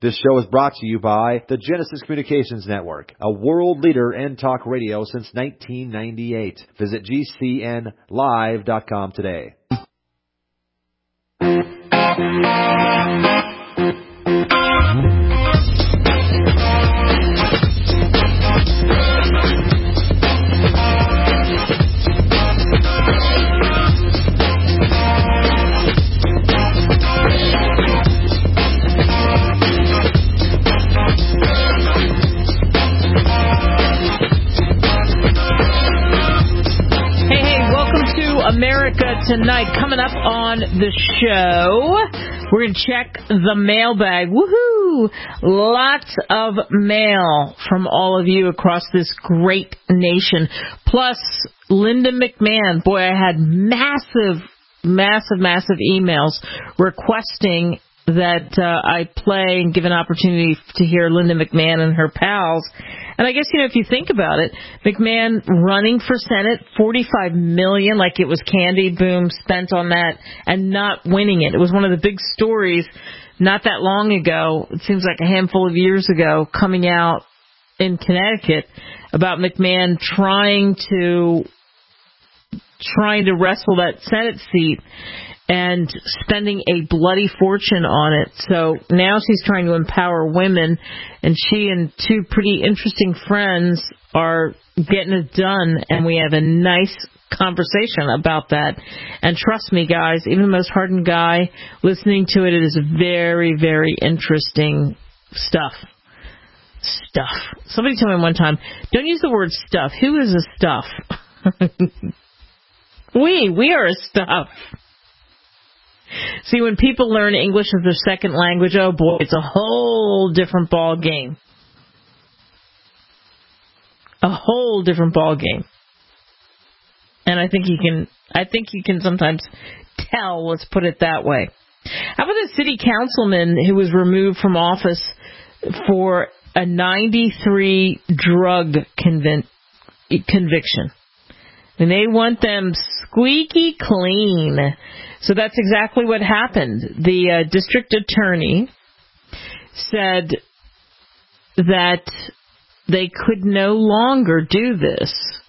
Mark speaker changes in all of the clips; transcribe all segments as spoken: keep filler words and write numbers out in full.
Speaker 1: This show is brought to you by the Genesis Communications Network, a world leader in talk radio since nineteen ninety-eight. Visit G C N live dot com today.
Speaker 2: America Tonight. Coming up on the show, we're going to check the mailbag. Woohoo! Lots of mail from all of you across this great nation. Plus, Linda McMahon. Boy, I had massive, massive, massive emails requesting that uh, I play and give an opportunity to hear Linda McMahon and her pals. And I guess, you know, if you think about it, McMahon running for Senate, forty-five million dollars, like it was candy, boom, spent on that, and not winning it. It was one of the big stories not that long ago, it seems like a handful of years ago, coming out in Connecticut about McMahon trying to trying to wrestle that Senate seat and spending a bloody fortune on it. So now she's trying to empower women, and she and two pretty interesting friends are getting it done, and we have a nice conversation about that. And trust me, guys, even the most hardened guy listening to it, it is very, very interesting stuff. Stuff. Somebody told me one time, don't use the word stuff. Who is a stuff? we. We are a stuff. See, when people learn English as their second language, oh boy, it's a whole different ball game. A whole different ball game. And I think you can, I think you can sometimes tell, let's put it that way. How about the city councilman who was removed from office for a ninety-three drug convic- conviction? And they want them squeaky clean. So that's exactly what happened. The uh, district attorney said that they could no longer do this.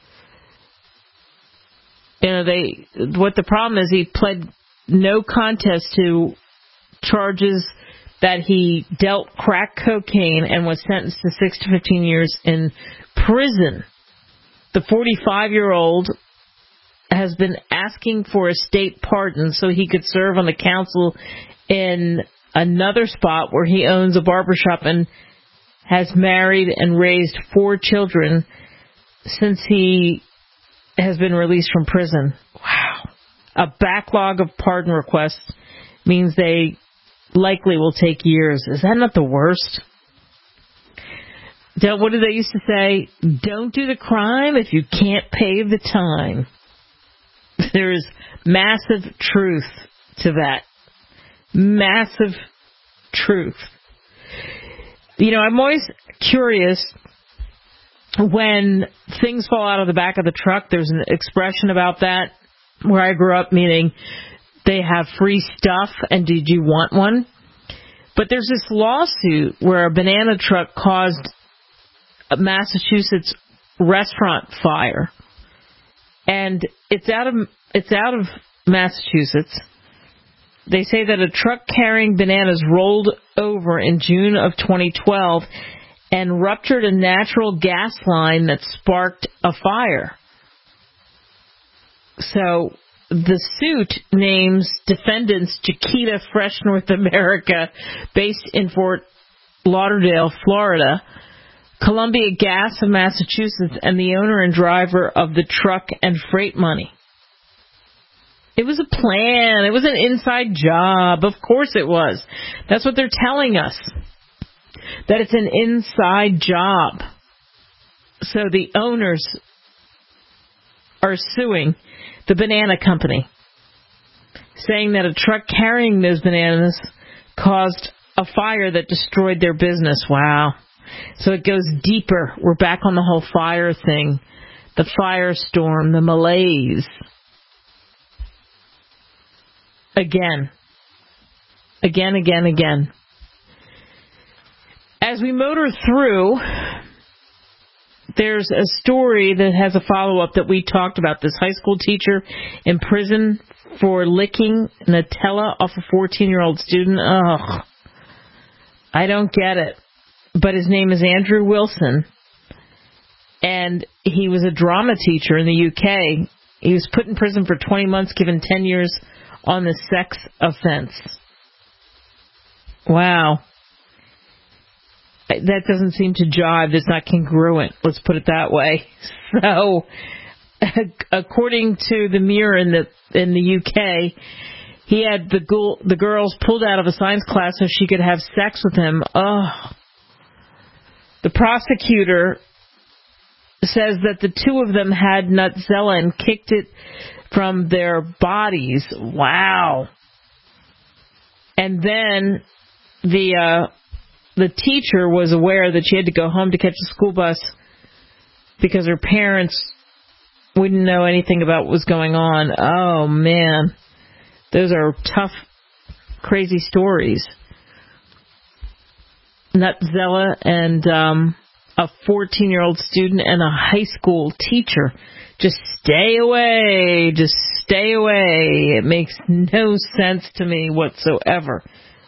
Speaker 2: You know, they what the problem is, he pled no contest to charges that he dealt crack cocaine and was sentenced to six to fifteen years in prison. The forty-five-year-old has been asking for a state pardon so he could serve on the council in another spot where he owns a barbershop and has married and raised four children since he has been released from prison. Wow. A backlog of pardon requests means they likely will take years. Is that not the worst? Don't, what did they used to say? Don't do the crime if you can't pay the time. There is massive truth to that. Massive truth. You know, I'm always curious when things fall out of the back of the truck. There's an expression about that where I grew up, meaning they have free stuff and did you want one? But there's this lawsuit where a banana truck caused a Massachusetts restaurant fire. And it's out of it's out of Massachusetts. They say that a truck carrying bananas rolled over in June of twenty twelve and ruptured a natural gas line that sparked a fire. So the suit names defendants Chiquita Fresh North America, based in Fort Lauderdale, Florida, Columbia Gas of Massachusetts, and the owner and driver of the truck and freight money. It was a plan. It was an inside job. Of course it was. That's what they're telling us. That it's an inside job. So the owners are suing the banana company, saying that a truck carrying those bananas caused a fire that destroyed their business. Wow. So it goes deeper. We're back on the whole fire thing. The firestorm, the malaise. Again. Again, again, again. as we motor through, there's a story that has a follow-up that we talked about. This high school teacher in prison for licking Nutella off a fourteen-year-old student. Ugh. I don't get it. But his name is Andrew Wilson, and he was a drama teacher in the U K. He was put in prison for twenty months, given ten years on the sex offense. Wow. That doesn't seem to jive. It's not congruent. Let's put it that way. So, according to the Mirror in the in the U K, he had the girl, the girls pulled out of a science class so she could have sex with him. Ugh. The prosecutor says that the two of them had Nutzella and kicked it from their bodies. Wow. And then the uh, the teacher was aware that she had to go home to catch the school bus because her parents wouldn't know anything about what was going on. Oh, man. Those are tough, crazy stories. Nutzella and um, a fourteen-year-old student and a high school teacher. Just stay away. Just stay away. It makes no sense to me whatsoever.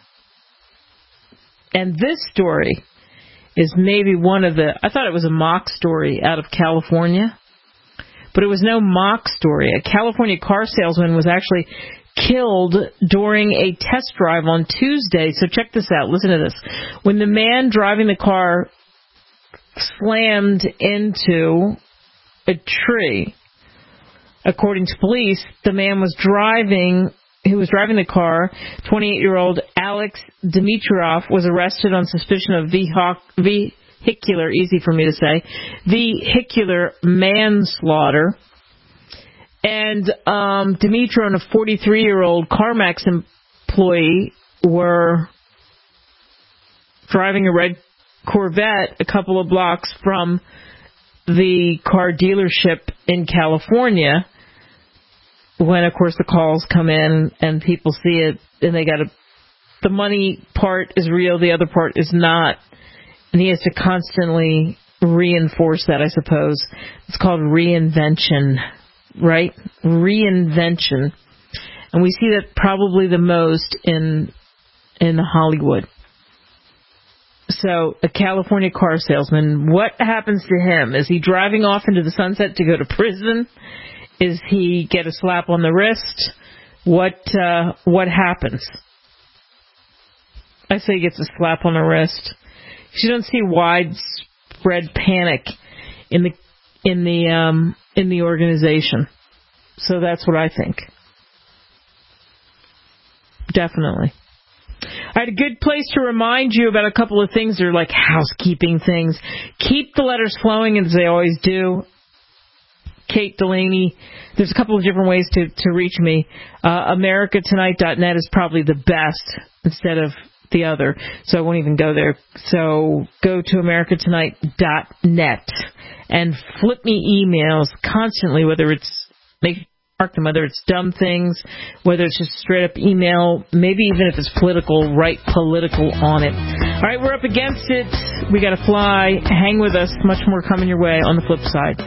Speaker 2: And this story is maybe one of the... I thought it was a mock story out of California. But it was no mock story. A California car salesman was actually killed during a test drive on Tuesday. So check this out. Listen to this. When the man driving the car slammed into a tree, according to police, the man was driving, who was driving the car, twenty-eight-year-old Alex Dimitrov, was arrested on suspicion of vehicular, easy for me to say, vehicular manslaughter. And um, Dimitrov and a forty-three-year-old CarMax employee were driving a red Corvette a couple of blocks from the car dealership in California when, of course, the calls come in and people see it and they got to, the money part is real, the other part is not. And he has to constantly reinforce that, I suppose. It's called reinvention, right? Reinvention. And we see that probably the most in in Hollywood. So, a California car salesman, what happens to him? Is he driving off into the sunset to go to prison? Is he get a slap on the wrist? What uh, what happens? I say he gets a slap on the wrist. You don't see widespread panic in the in the um, in the organization. So that's what I think. Definitely. I had a good place to remind you about a couple of things. They're like housekeeping things. Keep the letters flowing, as they always do. Kate Delaney. There's a couple of different ways to, to reach me. Uh, America Tonight dot net is probably the best instead of the other, so I won't even go there. So go to America Tonight dot net and flip me emails constantly, whether it's make mark them, whether it's dumb things, whether it's just straight up email, maybe even if it's political, write political on it. All right, we're up against it. We got to fly. Hang with us. Much more coming your way on the flip side.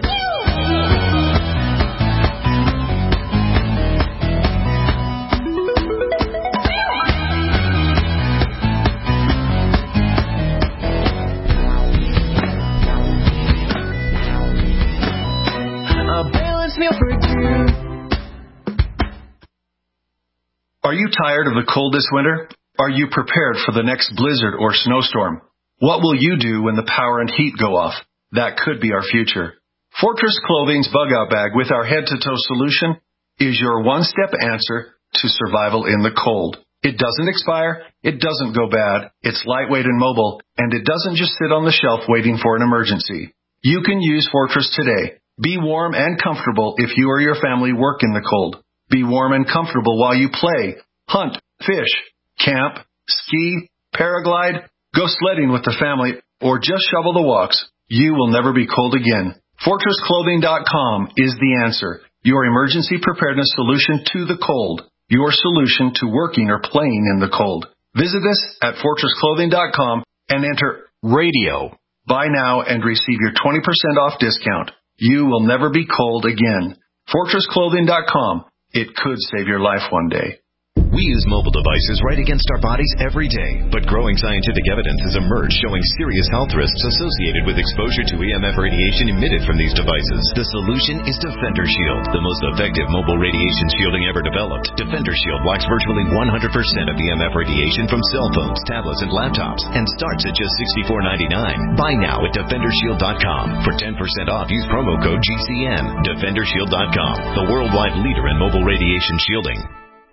Speaker 3: Are you tired of the cold this winter? Are you prepared for the next blizzard or snowstorm? What will you do when the power and heat go off? That could be our future. Fortress Clothing's Bug Out Bag with our head-to-toe solution is your one-step answer to survival in the cold. It doesn't expire, it doesn't go bad, it's lightweight and mobile, and it doesn't just sit on the shelf waiting for an emergency. You can use Fortress today. Be warm and comfortable if you or your family work in the cold. Be warm and comfortable while you play, hunt, fish, camp, ski, paraglide, go sledding with the family, or just shovel the walks. You will never be cold again. Fortress Clothing dot com is the answer. Your emergency preparedness solution to the cold. Your solution to working or playing in the cold. Visit us at Fortress Clothing dot com and enter radio. Buy now and receive your twenty percent off discount. You will never be cold again. Fortress Clothing dot com. It could save your life one day.
Speaker 4: We use mobile devices right against our bodies every day, but growing scientific evidence has emerged showing serious health risks associated with exposure to E M F radiation emitted from these devices. The solution is Defender Shield, the most effective mobile radiation shielding ever developed. Defender Shield blocks virtually one hundred percent of E M F radiation from cell phones, tablets, and laptops, and starts at just sixty-four ninety-nine. Buy now at Defender Shield dot com. For ten percent off, use promo code G C N. Defender Shield dot com, the worldwide leader in mobile radiation shielding.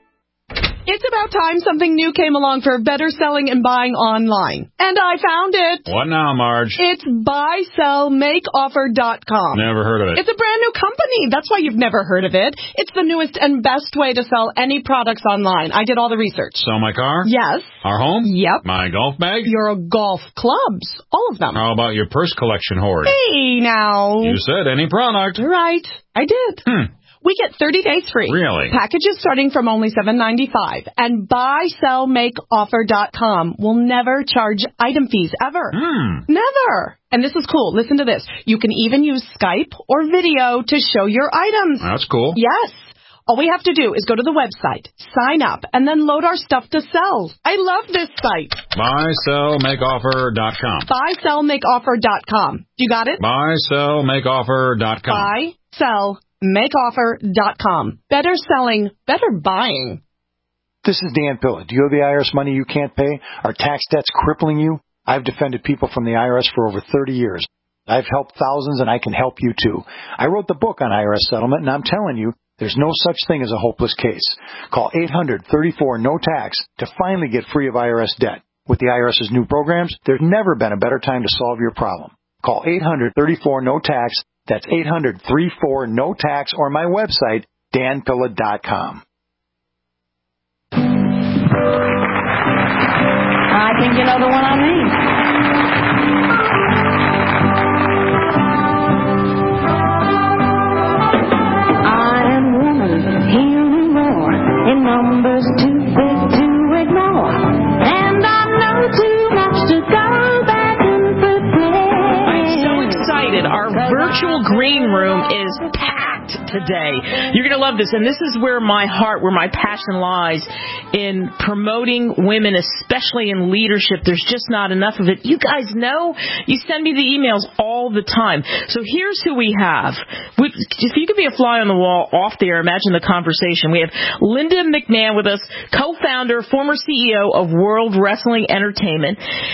Speaker 5: It's about time something new came along for better selling and buying online. And I found it.
Speaker 6: What now, Marge?
Speaker 5: It's buy sell make offer dot com.
Speaker 6: Never heard of it.
Speaker 5: It's a brand new company. That's why you've never heard of it. It's the newest and best way to sell any products online. I did all the research.
Speaker 6: Sell my car?
Speaker 5: Yes.
Speaker 6: Our home?
Speaker 5: Yep.
Speaker 6: My golf bag?
Speaker 5: Your golf clubs. All of them.
Speaker 6: How about your purse collection hoard?
Speaker 5: Hey, now.
Speaker 6: You said any product.
Speaker 5: Right. I did.
Speaker 6: Hmm.
Speaker 5: We get thirty days free.
Speaker 6: Really?
Speaker 5: Packages starting from only seven ninety-five. And buy sell make offer dot com will never charge item fees ever.
Speaker 6: Hmm.
Speaker 5: Never. And this is cool. Listen to this. You can even use Skype or video to show your items.
Speaker 6: That's cool.
Speaker 5: Yes. All we have to do is go to the website, sign up, and then load our stuff to sell. I love this site.
Speaker 6: buy sell make offer dot com.
Speaker 5: buy sell make offer dot com. You got it?
Speaker 6: buy sell make offer dot com.
Speaker 5: buy sell make offer dot com. Better selling, better buying.
Speaker 7: This is Dan Pilla. Do you owe the I R S money you can't pay? Are tax debts crippling you? I've defended people from the I R S for over thirty years. I've helped thousands, and I can help you too. I wrote the book on I R S settlement, and I'm telling you, there's no such thing as a hopeless case. Call eight hundred thirty-four no tax to finally get free of I R S debt. With the IRS's new programs, there's never been a better time to solve your problem. Call eight hundred thirty-four no tax. That's eight hundred thirty-four no tax, or my website, dan pilla dot com.
Speaker 8: I think you know the one I mean. I am woman, hearing more in numbers too big to ignore, and I know too much to go back and prepare.
Speaker 2: I'm so excited. Our virtual green room is packed today. You're going to love this, and this is where my heart, where my passion lies, in promoting women, especially in leadership. There's just not enough of it. You guys know, you send me the emails all the time. So here's who we have. We, if you could be a fly on the wall off there, imagine the conversation. We have Linda McMahon with us, co-founder, former C E O of World Wrestling Entertainment,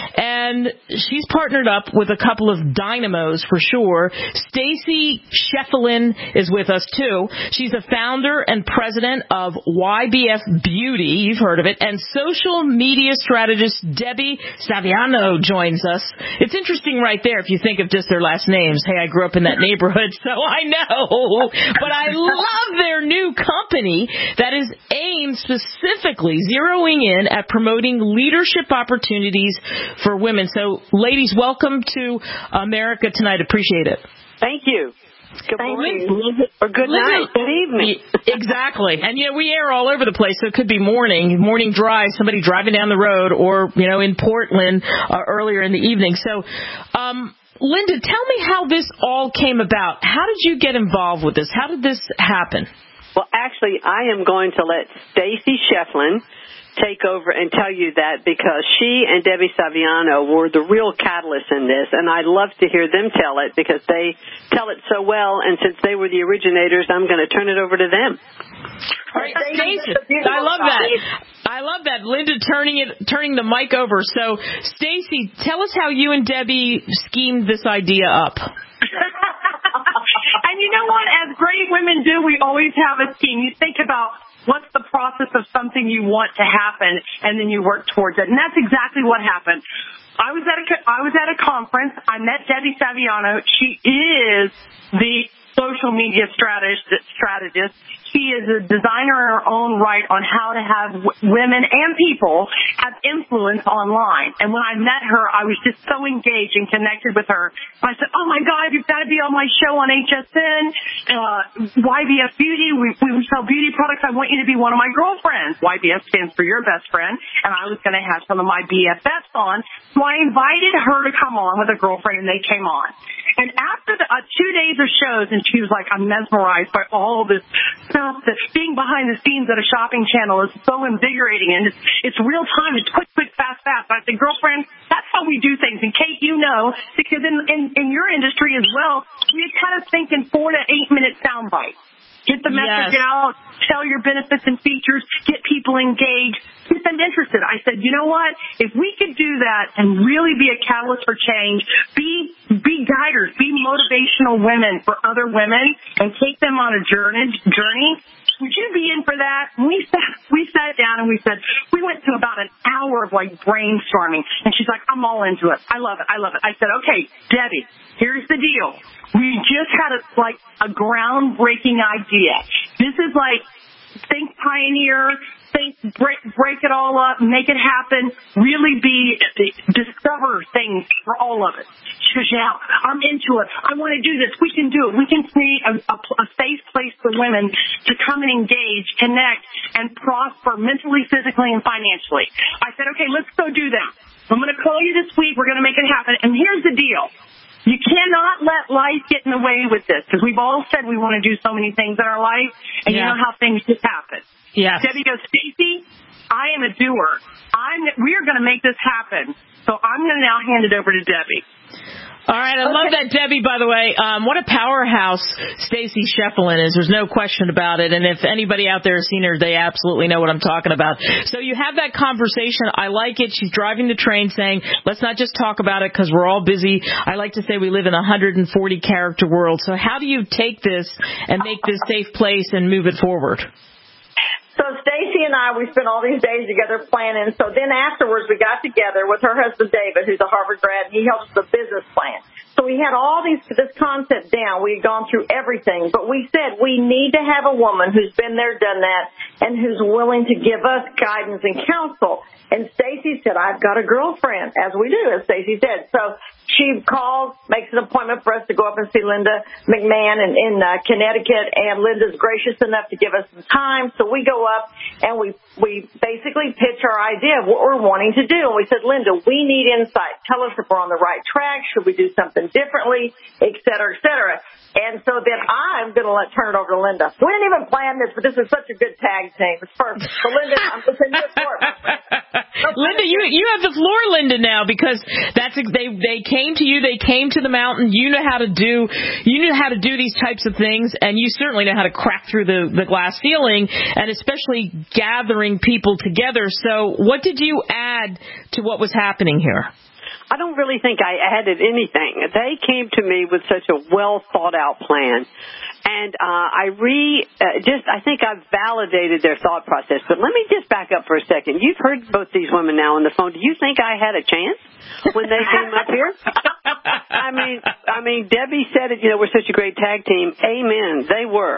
Speaker 2: and she's partnered up with a couple of dynamos for sure. Stacey Sheffelin is with us too. She's a founder and president of Y B F Beauty. You've heard of it. And social media strategist Debbie Saviano joins us. It's interesting right there if you think of just their last names. Hey, I grew up in that neighborhood, so I know. But I love their new company that is aimed specifically, zeroing in at promoting leadership opportunities for women. So, ladies, welcome to America Tonight. Appreciate it.
Speaker 9: Thank you. Good
Speaker 8: Thank
Speaker 9: morning.
Speaker 8: you.
Speaker 9: Or good night. Good evening.
Speaker 2: Exactly. And, you know, we air all over the place, so it could be morning, morning drive, somebody driving down the road, or, you know, in Portland uh, earlier in the evening. So, um, Linda, tell me how this all came about. How did you get involved with this? How did this happen?
Speaker 9: Well, actually, I am going to let Stacey Sheffelin take over and tell you that, because she and Debbie Saviano were the real catalysts in this, and I'd love to hear them tell it because they tell it so well, and since they were the originators, I'm going to turn it over to them.
Speaker 2: All right, Stacey, I love that. I love that. Linda turning it, turning the mic over. So, Stacey, tell us how you and Debbie schemed this idea up.
Speaker 10: And you know what? As great women do, we always have a scheme. You think about what's the process of something you want to happen, and then you work towards it. And that's exactly what happened. I was at a, I was at a conference. I met Debbie Saviano. She is the social media strategist. strategist. She is a designer in her own right on how to have w- women and people have influence online. And when I met her, I was just so engaged and connected with her. I said, oh, my God, you've got to be on my show on H S N, uh, Y B S Beauty. We, we sell beauty products. I want you to be one of my girlfriends. Y B S stands for your best friend. And I was going to have some of my B F Fs on. So I invited her to come on with a girlfriend, and they came on. And after the, uh, two days of shows, and she was like, I'm mesmerized by all this stuff, that being behind the scenes at a shopping channel is so invigorating, and it's, it's real time. It's quick, quick, fast, fast. I said, girlfriend, that's how we do things. And Kate, you know, because in, in, in your industry as well, we kind of think in four to eight minute sound bites. Get the message yes. out, tell your benefits and features, get people engaged, get them interested. I said, you know what? If we could do that and really be a catalyst for change, be be guiders, be motivational women for other women, and take them on a journey, journey, would you be in for that? And we sat, we sat down and we said, we went to about an hour of like brainstorming. And she's like, I'm all into it. I love it. I love it. I said, okay, Debbie, here's the deal. We just had a, like a groundbreaking idea. This is like, think pioneer, think break, break it all up, make it happen, really be, discover things for all of us. She goes, yeah, I'm into it. I want to do this. We can do it. We can create a, a, a safe place for women to come and engage, connect, and prosper mentally, physically, and financially. I said, okay, let's go do that. I'm going to call you this week. We're going to make it happen. And here's the deal. You cannot let life get in the way with this, because we've all said we want to do so many things in our life, and yeah. you know how things just happen.
Speaker 2: Yes.
Speaker 10: Debbie goes, Stacey, I am a doer. I'm, we are going to make this happen. So I'm going to now hand it over to Debbie.
Speaker 2: All right, I
Speaker 10: okay.
Speaker 2: love that, Debbie, by the way. Um, what a powerhouse Stacey Sheflin is. There's no question about it. And if anybody out there has seen her, they absolutely know what I'm talking about. So you have that conversation. I like it. She's driving the train saying, let's not just talk about it because we're all busy. I like to say we live in a one hundred forty character world. So how do you take this and make this safe place and move it forward?
Speaker 11: So Stacey and I, we spent all these days together planning. So then afterwards, we got together with her husband, David, who's a Harvard grad, and he helps with the business plan. So we had all these this concept down. We had gone through everything. But we said we need to have a woman who's been there, done that, and who's willing to give us guidance and counsel. And Stacey said, I've got a girlfriend, as we do, as Stacey said. So she calls, makes an appointment for us to go up and see Linda McMahon in, in uh, Connecticut, and Linda's gracious enough to give us some time. So we go up and we we basically pitch our idea of what we're wanting to do. And we said, Linda, we need insight. Tell us if we're on the right track. Should we do something differently, et cetera, et cetera. And so then I'm going to let turn it over to Linda. We didn't even plan this, but this is such a good tag team. It's perfect. So Linda, I'm listening to your floor.
Speaker 2: Linda, you you have the floor, Linda, now, because that's they they came to you, they came to the mountain. You know how to do you knew how to do these types of things, and you certainly know how to crack through the the glass ceiling, and especially gathering people together. So, what did you add to what was happening here?
Speaker 9: I don't really think I added anything. They came to me with such a well thought out plan. And uh, I re uh, just I think I've validated their thought process. But let me just back up for a second. You've heard both these women now on the phone. Do you think I had a chance when they came up here? I mean, I mean, Debbie said it. You know, we're such a great tag team. Amen. They were.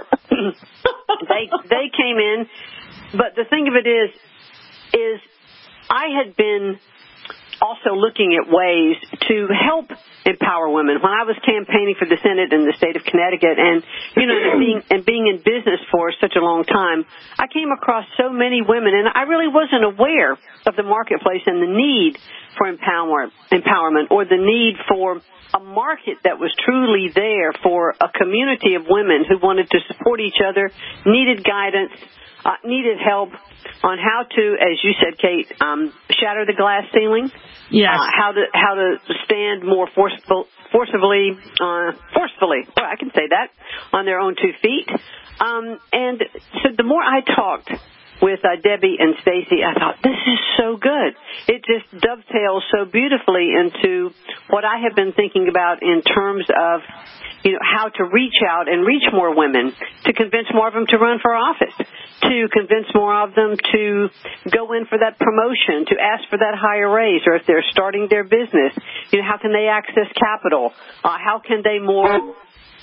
Speaker 9: they they came in. But the thing of it is, is I had been also looking at ways to help empower women. When I was campaigning for the Senate in the state of Connecticut, and you know, and being, and being in business for such a long time, I came across so many women, and I really wasn't aware of the marketplace and the need for empower, empowerment, or the need for a market that was truly there for a community of women who wanted to support each other, needed guidance, uh, needed help on how to, as you said, Kate, um, shatter the glass ceiling.
Speaker 2: Yes.
Speaker 9: Uh, how to how to stand more forceful, forcibly, uh, forcefully. Well, I can say that on their own two feet. Um, and so the more I talked with uh, Debbie and Stacey, I thought, this is so good. It just dovetails so beautifully into what I have been thinking about in terms of, you know, how to reach out and reach more women, to convince more of them to run for office, to convince more of them to go in for that promotion, to ask for that higher raise, or if they're starting their business, you know, how can they access capital? Uh, how can they more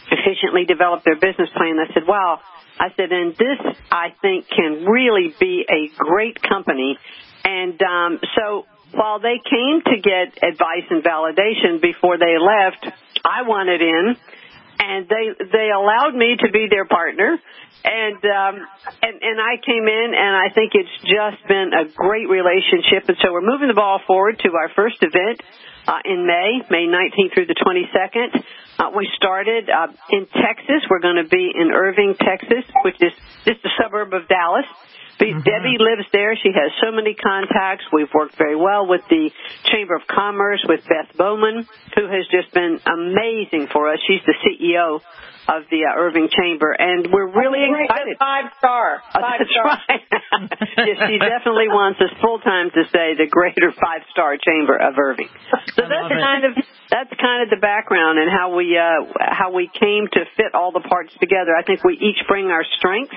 Speaker 9: efficiently develop their business plan. I said, wow. I said, and this, I think, can really be a great company. And um, so while they came to get advice and validation before they left, I wanted in, and they they allowed me to be their partner. And um, and and I came in, and I think it's just been a great relationship. And so we're moving the ball forward to our first event uh, in May, May nineteenth through the twenty-second. Uh, we started uh, in Texas. We're going to be in Irving, Texas, which is just a suburb of Dallas. Mm-hmm. Debbie lives there. She has so many contacts. We've worked very well with the Chamber of Commerce, with Beth Bowman, who has just been amazing for us. She's the C E O of the uh, Irving Chamber, and we're really excited.
Speaker 11: Five star. Five
Speaker 9: That's
Speaker 11: star.
Speaker 9: right. Yes, she definitely wants us full time to say the Greater Five Star Chamber of Irving. So that's kind of that's kind of the background and how we uh, how we came to fit all the parts together. I think we each bring our strengths,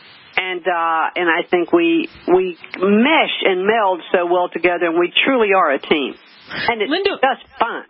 Speaker 9: and uh, and I think we we mesh and meld so well together, and we truly are a team. And it's
Speaker 2: Linda,
Speaker 9: just fun.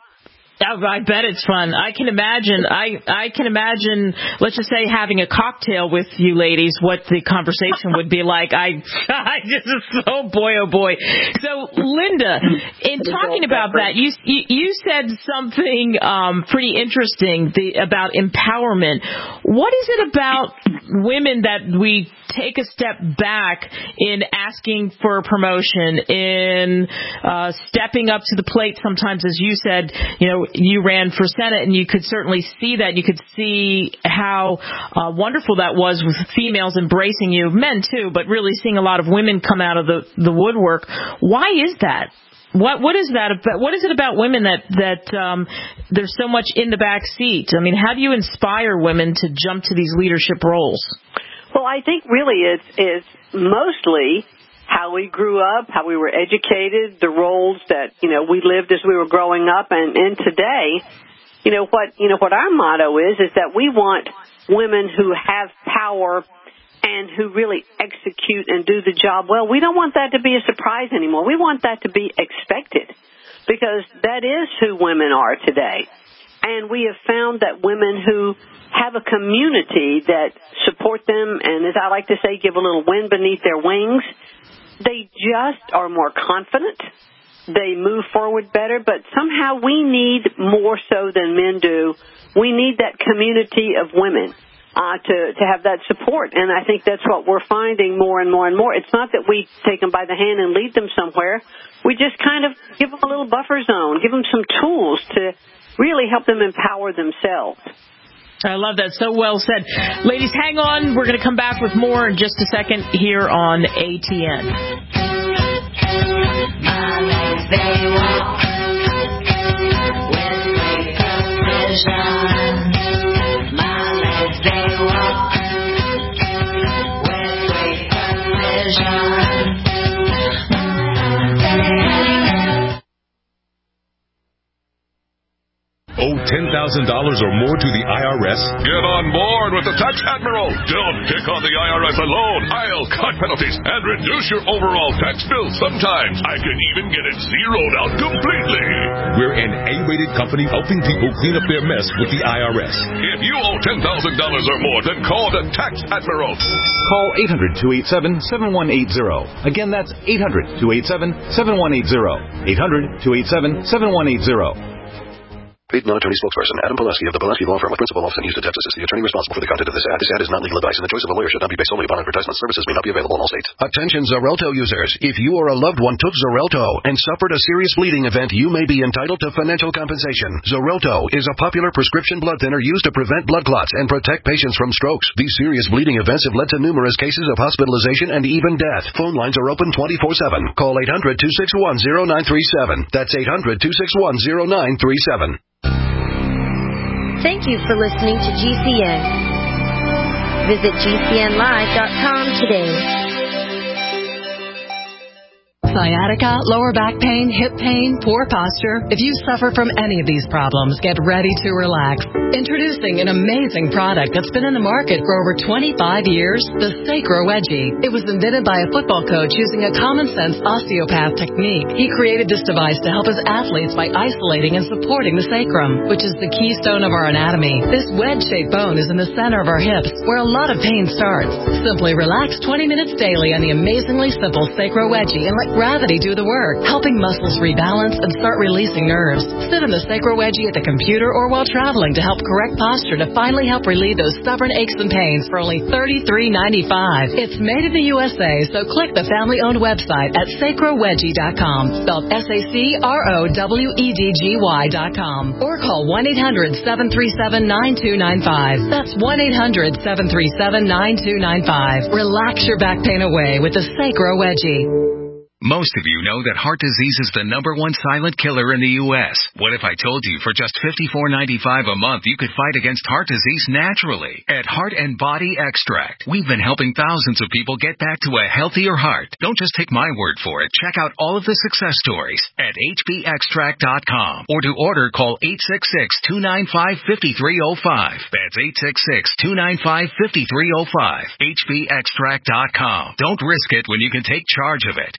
Speaker 2: I bet it's fun. I can imagine. I I can imagine. Let's just say having a cocktail with you ladies. What the conversation would be like. I I just oh boy oh boy. So Linda, in talking about that, you you, you said something um, pretty interesting the, about empowerment. What is it about women that we take a step back in asking for a promotion, in uh, stepping up to the plate sometimes, as you said, you know, you ran for Senate, and you could certainly see that. You could see how uh, wonderful that was with females embracing you, men too, but really seeing a lot of women come out of the, the woodwork. Why is that? What what is that about? What is it about women that that um, there's so much in the back seat? I mean, how do you inspire women to jump to these leadership roles?
Speaker 9: Well, I think really it's, it's mostly how we grew up, how we were educated, the roles that, you know, we lived as we were growing up. And, and today, you know, what, you know, what our motto is, is that we want women who have power and who really execute and do the job well. We don't want that to be a surprise anymore. We want that to be expected, because that is who women are today. And we have found that women who have a community that support them and, as I like to say, give a little wind beneath their wings, they just are more confident. They move forward better. But somehow we need more so than men do. We need that community of women uh, to, to have that support. And I think that's what we're finding more and more and more. It's not that we take them by the hand and lead them somewhere. We just kind of give them a little buffer zone, give them some tools to really help them empower themselves.
Speaker 2: I love that. So well said. Ladies, hang on. We're going to come back with more in just a second here on A T N.
Speaker 8: My legs, they walk with great precision. My legs, they walk with great precision.
Speaker 12: Owe ten thousand dollars or more to the I R S?
Speaker 13: Get on board with the Tax Admiral. Don't pick on the I R S alone. I'll cut penalties and reduce your overall tax bill. Sometimes I can even get it zeroed out completely.
Speaker 12: We're an A-rated company helping people clean up their mess with the I R S.
Speaker 13: If you owe ten thousand dollars or more, then call the Tax Admiral.
Speaker 14: Call eight hundred, two eight seven, seven one eight zero. Again, that's eight hundred, two eight seven, seven one eight zero. eight hundred, two eight seven, seven one eight zero.
Speaker 15: Paid non-attorney spokesperson Adam Pulaski of the Pulaski Law Firm with principal office in Houston, Texas, is the attorney responsible for the content of this ad. This ad is not legal advice, and the choice of a lawyer should not be based solely upon advertisement. Services may not be available in all states.
Speaker 16: Attention Xarelto users. If you or a loved one took Xarelto and suffered a serious bleeding event, you may be entitled to financial compensation. Xarelto is a popular prescription blood thinner used to prevent blood clots and protect patients from strokes. These serious bleeding events have led to numerous cases of hospitalization and even death. Phone lines are open twenty-four seven. Call eight hundred, two six one, zero nine three seven. That's eight hundred, two six one, zero nine three seven.
Speaker 17: Thank you for listening to G C N. Visit G C N live dot com today.
Speaker 18: sciatica, lower back pain, hip pain, poor posture? If you suffer from any of these problems, get ready to relax. Introducing an amazing product that's been in the market for over twenty-five years, the Sacro Wedgie. It was invented by a football coach using a common-sense osteopath technique. He created this device to help his athletes by isolating and supporting the sacrum, which is the keystone of our anatomy. This wedge-shaped bone is in the center of our hips, where a lot of pain starts. Simply relax twenty minutes daily on the amazingly simple Sacro Wedgie and let gravity do the work, helping muscles rebalance and start releasing nerves. Sit in the Sacro Wedgie at the computer or while traveling to help correct posture to finally help relieve those stubborn aches and pains for only thirty-three ninety-five. It's made in the U S A, so click the family-owned website at sacro wedgie dot com, spelled S A C R O W E D G Y dot com, or call one eight hundred seven three seven nine two nine five. That's one eight hundred seven three seven nine two nine five. Relax your back pain away with the Sacro Wedgie.
Speaker 19: Most of you know that heart disease is the number one silent killer in the U S What if I told you for just fifty-four ninety-five a month you could fight against heart disease naturally? At Heart and Body Extract, we've been helping thousands of people get back to a healthier heart. Don't just take my word for it. Check out all of the success stories at H B extract dot com, or to order, call eight six six, two nine five, five three zero five. That's eight six six, two nine five, five three zero five. H B extract dot com. Don't risk it when you can take charge of it.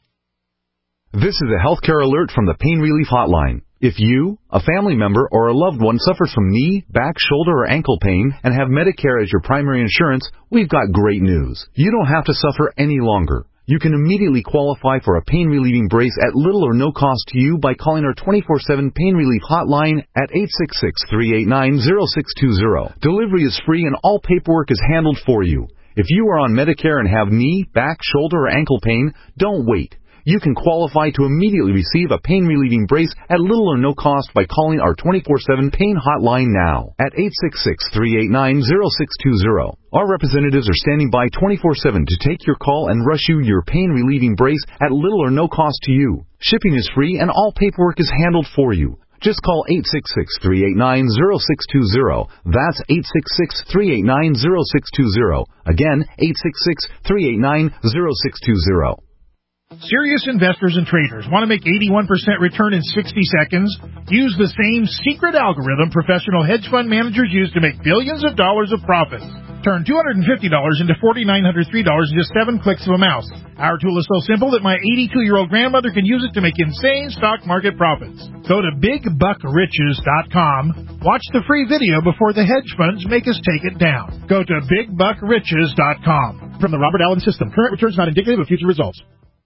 Speaker 14: This is a healthcare alert from the Pain Relief Hotline. If you, a family member, or a loved one suffers from knee, back, shoulder, or ankle pain and have Medicare as your primary insurance, we've got great news. You don't have to suffer any longer. You can immediately qualify for a pain-relieving brace at little or no cost to you by calling our twenty-four seven Pain Relief Hotline at eight six six, three eight nine, zero six two zero. Delivery is free and all paperwork is handled for you. If you are on Medicare and have knee, back, shoulder, or ankle pain, don't wait. You can qualify to immediately receive a pain-relieving brace at little or no cost by calling our twenty-four seven Pain Hotline now at eight six six, three eight nine, zero six two zero. Our representatives are standing by twenty-four seven to take your call and rush you your pain-relieving brace at little or no cost to you. Shipping is free and all paperwork is handled for you. Just call eight six six, three eight nine, zero six two zero. That's eight six six, three eight nine, zero six two zero. Again, eight six six, three eight nine, zero six two zero.
Speaker 20: Serious investors and traders want to make eighty-one percent return in sixty seconds? Use the same secret algorithm professional hedge fund managers use to make billions of dollars of profits. Turn two hundred fifty dollars into four thousand nine hundred three dollars in just seven clicks of a mouse. Our tool is so simple that my eighty-two-year-old grandmother can use it to make insane stock market profits. Go to big buck riches dot com. Watch the free video before the hedge funds make us take it down. Go to big buck riches dot com. From the Robert Allen System, current returns not indicative of future results.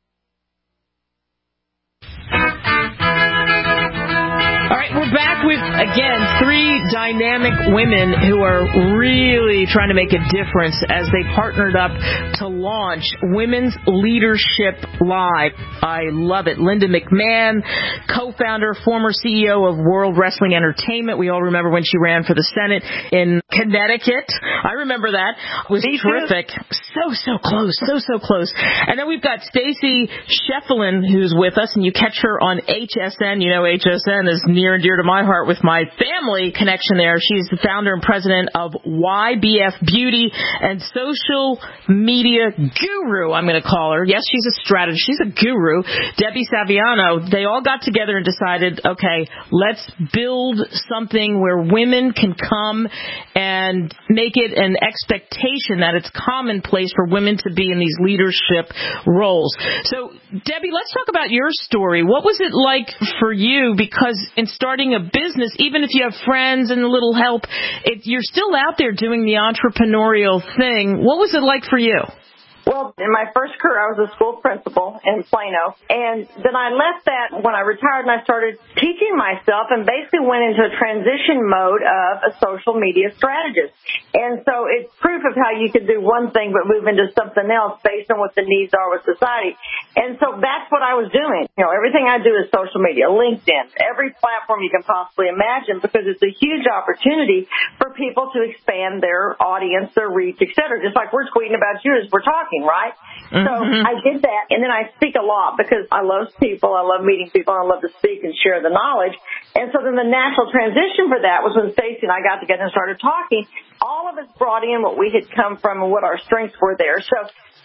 Speaker 2: All right, we're back with, again, three dynamic women who are really trying to make a difference as they partnered up to launch Women's Leadership Live. I love it. Linda McMahon, co-founder, former C E O of World Wrestling Entertainment. We all remember when she ran for the Senate in Connecticut. I remember that. It was terrific. So, so close. So, so close. And then we've got Stacy Shefflin, who's with us, and you catch her on H S N. You know, H S N is near and dear to my heart with my family connection there. She's the founder and president of Y B F Beauty and social media guru, I'm going to call her. Yes, she's a strategist. She's a guru. Debbie Saviano, they all got together and decided, okay, let's build something where women can come and make it an expectation that it's commonplace for women to be in these leadership roles. So, Debbie, let's talk about your story. What was it like for you? Because in starting a business, even if you have friends and a little help, it, you're still out there doing the entrepreneurial thing. What was it like for you?
Speaker 11: Well, in my first career, I was a school principal in Plano, and then I left that when I retired, and I started teaching myself and basically went into a transition mode of a social media strategist. And so it's proof of how you could do one thing but move into something else based on what the needs are with society. And so that's what I was doing. You know, everything I do is social media, LinkedIn, every platform you can possibly imagine, because it's a huge opportunity for people to expand their audience, their reach, et cetera, just like we're tweeting about you as we're talking, right? Mm-hmm. So I did that, and then I speak a lot because I love people, I love meeting people, and I love to speak and share the knowledge. And so then the natural transition for that was when Stacey and I got together and started talking. All of us brought in what we had come from and what our strengths were there. So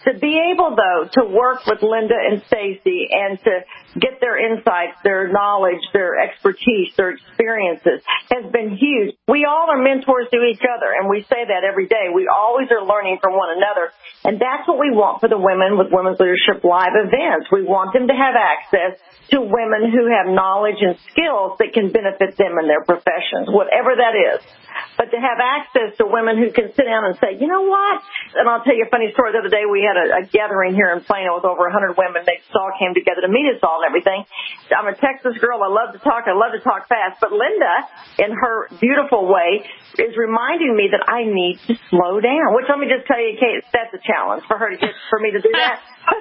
Speaker 11: To be able, though, to work with Linda and Stacy and to get their insights, their knowledge, their expertise, their experiences has been huge. We all are mentors to each other, and we say that every day. We always are learning from one another, and that's what we want for the women with Women's Leadership Live events. We want them to have access to women who have knowledge and skills that can benefit them in their professions, whatever that is. But to have access to women who can sit down and say, you know what? And I'll tell you a funny story. The other day we had a, a gathering here in Plano with over one hundred women. They all came together to meet us all and everything. I'm a Texas girl. I love to talk. I love to talk fast. But Linda, in her beautiful way, is reminding me that I need to slow down, which let me just tell you, Kate, that's a challenge for her to get, for me to do that.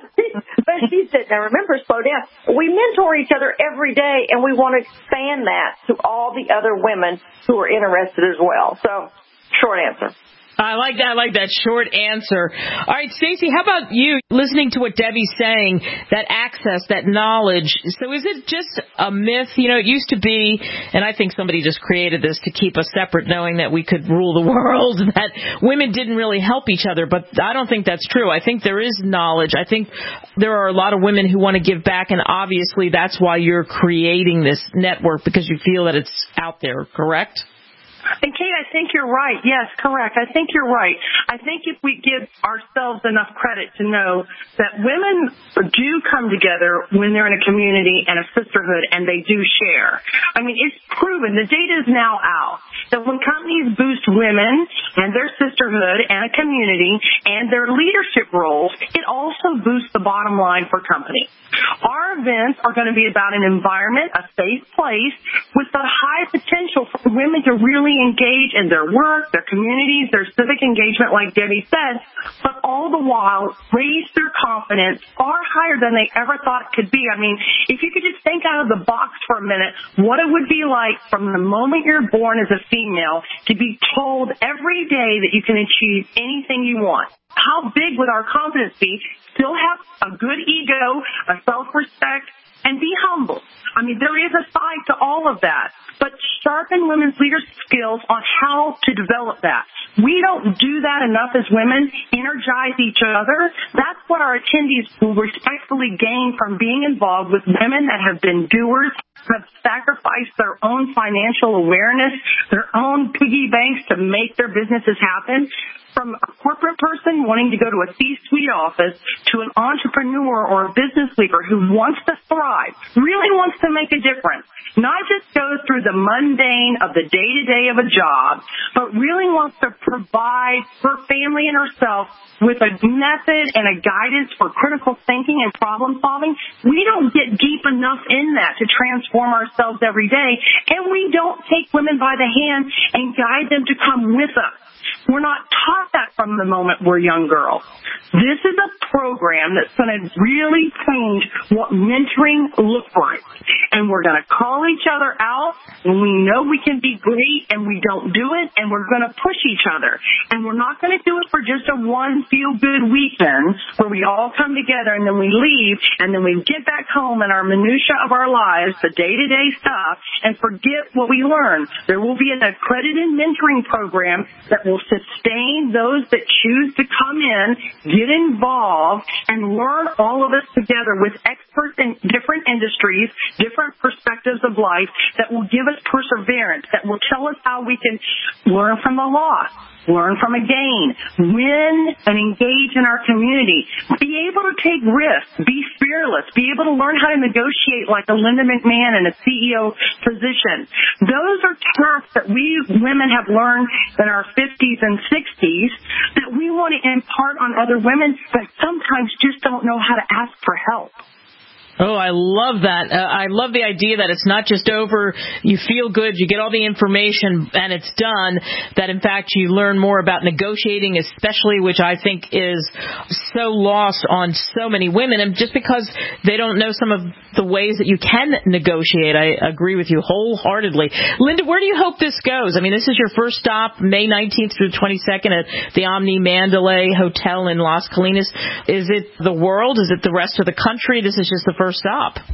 Speaker 11: But she said, now remember, slow down. We mentor each other every day, and we want to expand that to all the other women who are interested as well. So, short answer.
Speaker 2: I like that. I like that short answer. All right, Stacey, how about you listening to what Debbie's saying, that access, that knowledge? So is it just a myth? You know, it used to be, and I think somebody just created this to keep us separate, knowing that we could rule the world, that women didn't really help each other. But I don't think that's true. I think there is knowledge. I think there are a lot of women who want to give back, and obviously that's why you're creating this network, because you feel that it's out there, correct?
Speaker 10: And Kate, I think you're right. Yes, correct. I think you're right. I think if we give ourselves enough credit to know that women do come together when they're in a community and a sisterhood, and they do share. I mean, it's proven. The data is now out that when companies boost women and their sisterhood and a community and their leadership roles, it also boosts the bottom line for companies. Our events are going to be about an environment, a safe place with the high potential for women to really engage in their work, their communities, their civic engagement, like Debbie said, but all the while raise their confidence far higher than they ever thought it could be. I mean, if you could just think out of the box for a minute, what it would be like from the moment you're born as a female to be told every day that you can achieve anything you want. How big would our confidence be? Still have a good ego, a self-respect, and be humble. I mean, there is a side to all of that, but sharpen women's leadership skills on how to develop that. We don't do that enough as women, energize each other. That's what our attendees will respectfully gain from being involved with women that have been doers, have sacrificed their own financial awareness, their own piggy banks to make their businesses happen. From a corporate person wanting to go to a C-suite office to an entrepreneur or a business leader who wants to thrive, really wants to make a difference, not just go through the mundane of the day-to-day of a job, but really wants to provide her family and herself with a method and a guidance for critical thinking and problem solving. We don't get deep enough in that to transform ourselves every day, and we don't take women by the hand and guide them to come with us. We're not taught that from the moment we're young girls. This is a program that's going to really change what mentoring looks like. And we're going to call each other out when we know we can be great and we don't do it, and we're going to push each other. And we're not going to do it for just a one feel-good weekend where we all come together and then we leave and then we get back home in our minutia of our lives, the day-to-day stuff, and forget what we learned. There will be an accredited mentoring program that will sustain those that choose to come in, get involved, and learn all of us together with experts in different industries, different perspectives of life that will give us perseverance, that will tell us how we can learn from a loss, learn from a gain, win and engage in our community, be able to take risks, be fearless, be able to learn how to negotiate like a Linda McMahon in a C E O position. Those are tasks that we women have learned in our fifties and sixties that we want to impart on other women that sometimes just don't know how to ask for help.
Speaker 2: Oh, I love that. Uh, I love the idea that it's not just over, you feel good, you get all the information, and it's done, that in fact you learn more about negotiating, especially, which I think is so lost on so many women, and just because they don't know some of the ways that you can negotiate. I agree with you wholeheartedly. Linda, where do you hope this goes? I mean, this is your first stop, May nineteenth through twenty-second at the Omni Mandalay Hotel in Las Colinas. Is it the world? Is it the rest of the country? This is just the first stop.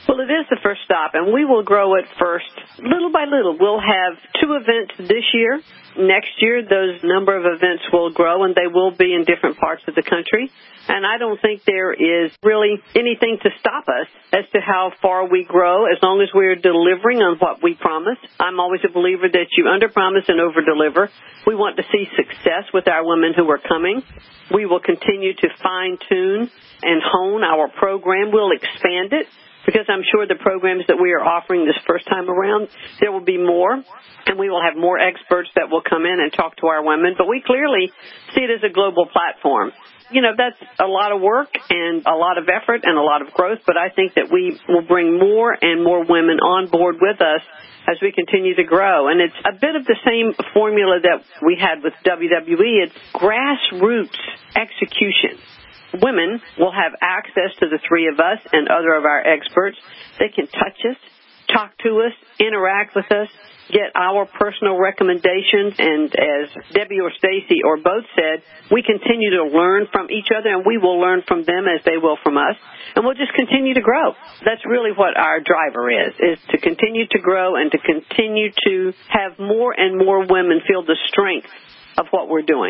Speaker 9: Well, it is the first stop, and we will grow it first little by little. We'll have two events this year. Next year, those number of events will grow, and they will be in different parts of the country. And I don't think there is really anything to stop us as to how far we grow as long as we're delivering on what we promise. I'm always a believer that you under-promise and over-deliver. We want to see success with our women who are coming. We will continue to fine-tune and hone our program. We'll expand it, because I'm sure the programs that we are offering this first time around, there will be more, and we will have more experts that will come in and talk to our women. But we clearly see it as a global platform. You know, that's a lot of work and a lot of effort and a lot of growth, but I think that we will bring more and more women on board with us as we continue to grow. And it's a bit of the same formula that we had with W W E. It's grassroots execution. Women will have access to the three of us and other of our experts. They can touch us, talk to us, interact with us, get our personal recommendations, and as Debbie or Stacy or both said, we continue to learn from each other, and we will learn from them as they will from us, and we'll just continue to grow. That's really what our driver is, is to continue to grow and to continue to have more and more women feel the strength of what we're doing.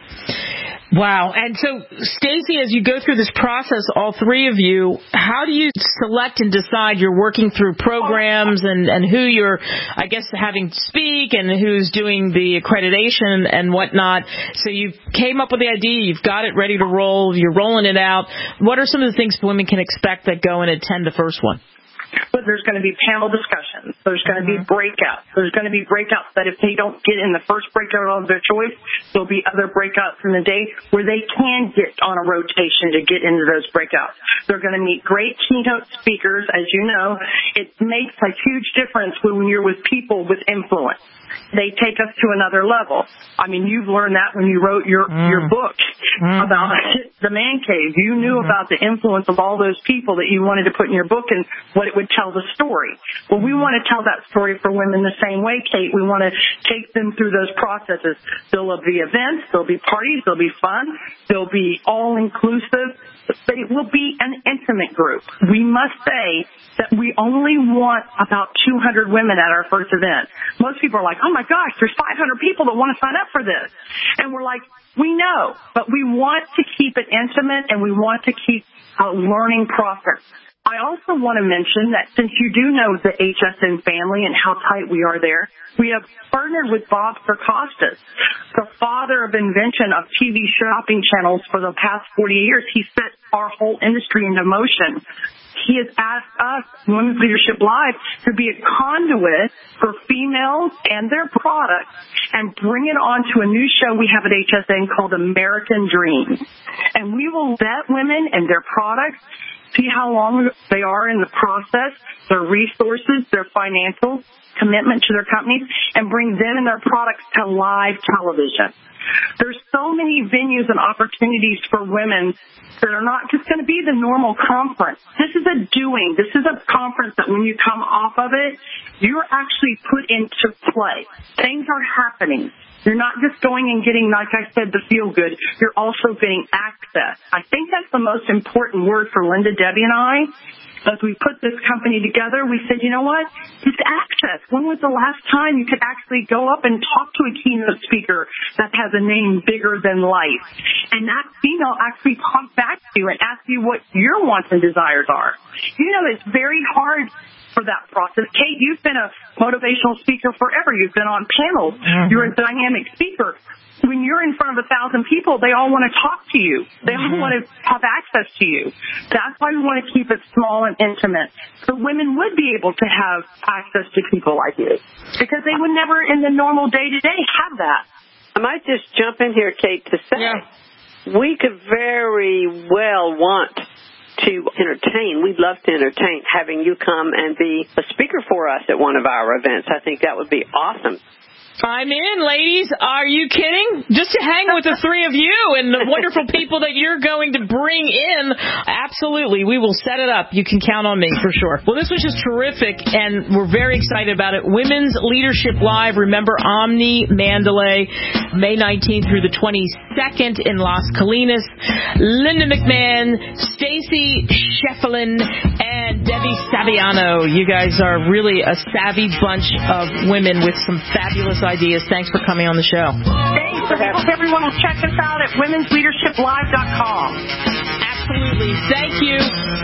Speaker 2: Wow. And so, Stacy, as you go through this process, all three of you, how do you select and decide you're working through programs and, and who you're, I guess, having speak and who's doing the accreditation and whatnot? So you came up with the idea, you've got it ready to roll, you're rolling it out. What are some of the things women can expect that go and attend the first one?
Speaker 10: But there's going to be panel discussions. There's going to be breakouts. There's going to be breakouts that if they don't get in the first breakout of their choice, there'll be other breakouts in the day where they can get on a rotation to get into those breakouts. They're going to meet great keynote speakers. As you know, it makes a huge difference when you're with people with influence. They take us to another level. I mean, you've learned that when you wrote your, mm. your book mm. about the man cave. You knew mm-hmm. about the influence of all those people that you wanted to put in your book and what it would tell the story. Well, we want to tell that story for women the same way, Kate. We want to take them through those processes. There'll be events. There'll be parties. There'll be fun. There'll be all-inclusive. But it will be an intimate group. We must say that we only want about two hundred women at our first event. Most people are like, oh, my gosh, there's five hundred people that want to sign up for this. And we're like, we know, but we want to keep it intimate, and we want to keep a learning process. I also want to mention that since you do know the H S N family and how tight we are there, we have partnered with Bob Sarkostas, the father of invention of T V shopping channels for the past forty years. He set our whole industry into motion. He has asked us, Women's Leadership Live, to be a conduit for females and their products and bring it on to a new show we have at H S N called American Dream. And we will vet women and their products, see how long they are in the process, their resources, their financial commitment to their companies, and bring them and their products to live television. There's so many venues and opportunities for women that are not just going to be the normal conference. This is a doing. This is a conference that when you come off of it, you're actually put into play. Things are happening. You're not just going and getting, like I said, the feel good. You're also getting access. I think that's the most important word for Linda, Debbie, and I. As we put this company together, we said, you know what? It's access. When was the last time you could actually go up and talk to a keynote speaker that has a name bigger than life? And that female actually talk back to you and ask you what your wants and desires are. You know, it's very hard for that process. Kate, you've been a motivational speaker forever. You've been on panels. Mm-hmm. You're a dynamic speaker. When you're in front of a thousand people, they all want to talk to you. They all mm-hmm. want to have access to you. That's why we want to keep it small and intimate. So women would be able to have access to people like you because they would never in the normal day-to-day have that.
Speaker 9: I might just jump in here, Kate, to say yeah. we could very well want to entertain. We'd love to entertain having you come and be a speaker for us at one of our events. I think that would be awesome.
Speaker 2: I'm in, ladies. Are you kidding? Just to hang with the three of you and the wonderful people that you're going to bring in. Absolutely. We will set it up. You can count on me for sure. Well, this was just terrific, and we're very excited about it. Women's Leadership Live. Remember, Omni Mandalay, May nineteenth through the twenty-second in Las Colinas. Linda McMahon, Stacy Shefflin, and Debbie Saviano. You guys are really a savvy bunch of women with some fabulous ideas. Thanks for coming on the show.
Speaker 10: Thanks. I hope everyone will check us out at women's leadership live dot com.
Speaker 2: Absolutely. Thank you.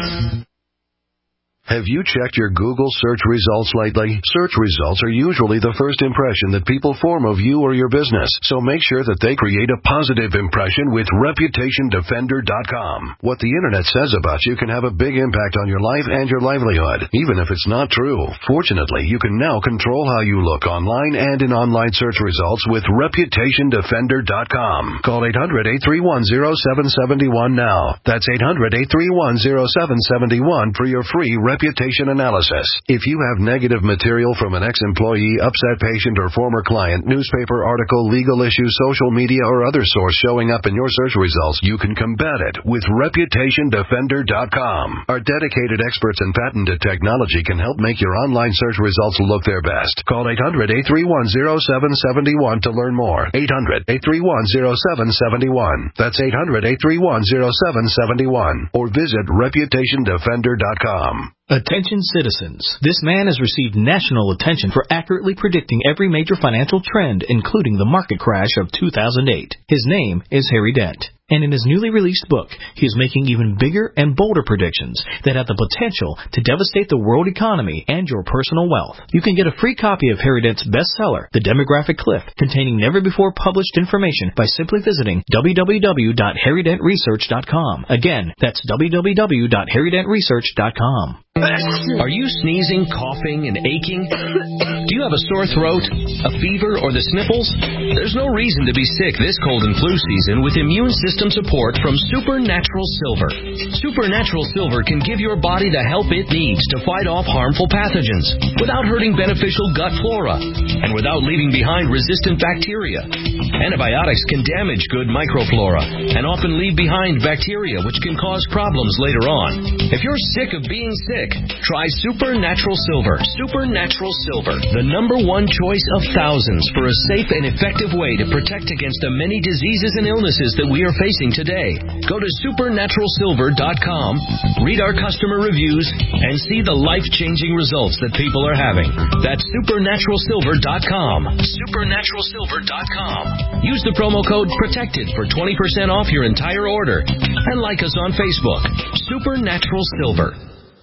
Speaker 16: Have you checked your Google search results lately? Search results are usually the first impression that people form of you or your business, so make sure that they create a positive impression with reputation defender dot com. What the internet says about you can have a big impact on your life and your livelihood, even if it's not true. Fortunately, you can now control how you look online and in online search results with reputation defender dot com. Call eight hundred, eight three one, zero seven seven one now. That's eight hundred, eight three one, zero seven seven one for your free reputation analysis. If you have negative material from an ex-employee, upset patient, or former client, newspaper article, legal issue, social media, or other source showing up in your search results, you can combat it with reputation defender dot com. Our dedicated experts in patented technology can help make your online search results look their best. Call eight hundred, eight three one, zero seven seven one to learn more. eight hundred, eight three one, zero seven seven one. That's eight hundred, eight three one, zero seven seven one. Or visit reputation defender dot com.
Speaker 21: Attention citizens. This man has received national attention for accurately predicting every major financial trend, including the market crash of two thousand eight. His name is Harry Dent. And in his newly released book, he is making even bigger and bolder predictions that have the potential to devastate the world economy and your personal wealth. You can get a free copy of Harry Dent's bestseller, The Demographic Cliff, containing never-before-published information by simply visiting w w w dot harry dent research dot com. Again, that's w w w dot harry dent research dot com.
Speaker 22: Are you sneezing, coughing, and aching? Do you have a sore throat, a fever, or the sniffles? There's no reason to be sick this cold and flu season with immune system support from Supernatural Silver. Supernatural Silver can give your body the help it needs to fight off harmful pathogens without hurting beneficial gut flora and without leaving behind resistant bacteria. Antibiotics can damage good microflora and often leave behind bacteria which can cause problems later on. If you're sick of being sick, try Supernatural Silver. Supernatural Silver, the number one choice of thousands for a safe and effective way to protect against the many diseases and illnesses that we are facing today. Go to supernatural silver dot com, read our customer reviews, and see the life-changing results that people are having. That's supernatural silver dot com. supernatural silver dot com. Use the promo code PROTECTED for twenty percent off your entire order. And like us on Facebook. Supernatural Silver.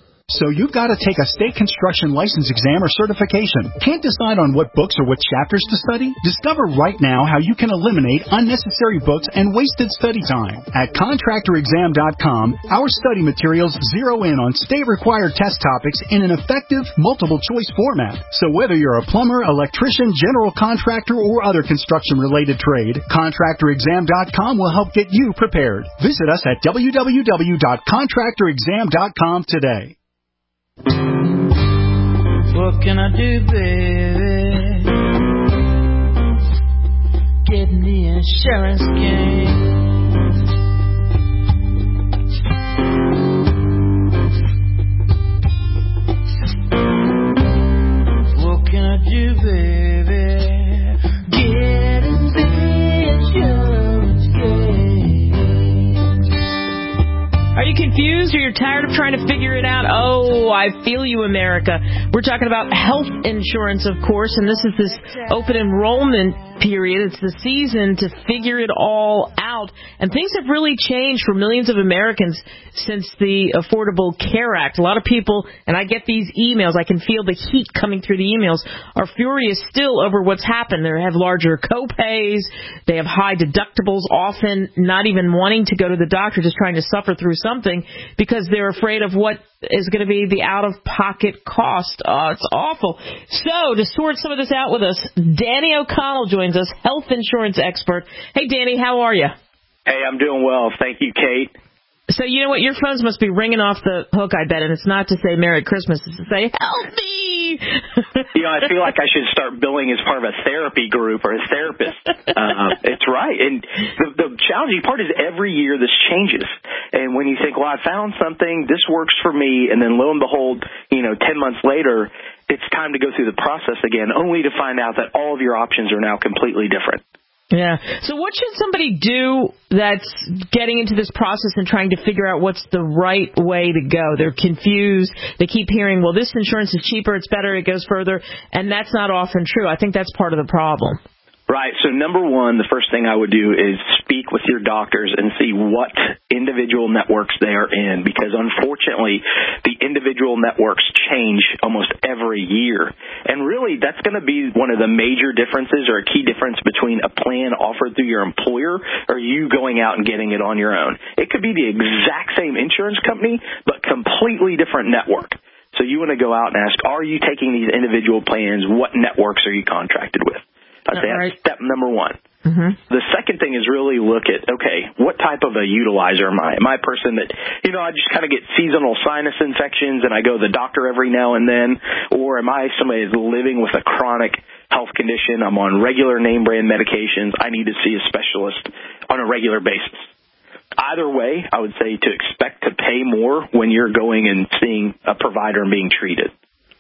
Speaker 23: So you've got to take a state construction license exam or certification. Can't decide on what books or what chapters to study? Discover right now how you can eliminate unnecessary books and wasted study time. At contractor exam dot com, our study materials zero in on state-required test topics in an effective, multiple-choice format. So whether you're a plumber, electrician, general contractor, or other construction-related trade, contractor exam dot com will help get you prepared. Visit us at w w w dot contractor exam dot com today.
Speaker 24: What can I do, baby? Getting the insurance game. What can I do, baby? Getting the insurance game.
Speaker 2: Are you confused or you're tired of trying to figure it out? Oh, I feel you, America. We're talking about health insurance, of course, and this is this open enrollment period. It's the season to figure it all out. And things have really changed for millions of Americans since the Affordable Care Act. A lot of people, and I get these emails, I can feel the heat coming through the emails, are furious still over what's happened. They have larger co-pays, they have high deductibles, often not even wanting to go to the doctor, just trying to suffer through something because they're afraid of what is going to be the out-of-pocket cost. Oh, it's awful. So, to sort some of this out with us, Danny O'Connell joins us, health insurance expert. Hey, Danny, how are you?
Speaker 25: Hey, I'm doing well. Thank you, Kate.
Speaker 2: So you know what? Your phones must be ringing off the hook, I bet, and it's not to say Merry Christmas. It's to say, help me!
Speaker 1: You know, I feel like I should start billing as part of a therapy group or a therapist. Uh, it's right. And the, the challenging part is every year this changes. And when you think, well, I found something, this works for me, and then lo and behold, you know, ten months later, it's time to go through the process again, only to find out that all of your options are now completely different.
Speaker 2: Yeah. So what should somebody do that's getting into this process and trying to figure out what's the right way to go? They're confused. They keep hearing, well, this insurance is cheaper, it's better, it goes further. And that's not often true. I think that's part of the problem.
Speaker 1: Right. So number one, the first thing I would do is speak with your doctors and see what individual networks they are in, because unfortunately the individual networks change almost every year. And really that's going to be one of the major differences or a key difference between a plan offered through your employer or you going out and getting it on your own. It could be the exact same insurance company, but completely different network. So you want to go out and ask, are you taking these individual plans? What networks are you contracted with? I'd say that's step number one. Mm-hmm. The second thing is really look at, okay, what type of a utilizer am I? Am I a person that, you know, I just kind of get seasonal sinus infections and I go to the doctor every now and then? Or am I somebody that's living with a chronic health condition? I'm on regular name brand medications. I need to see a specialist on a regular basis. Either way, I would say to expect to pay more when you're going and seeing a provider and being treated.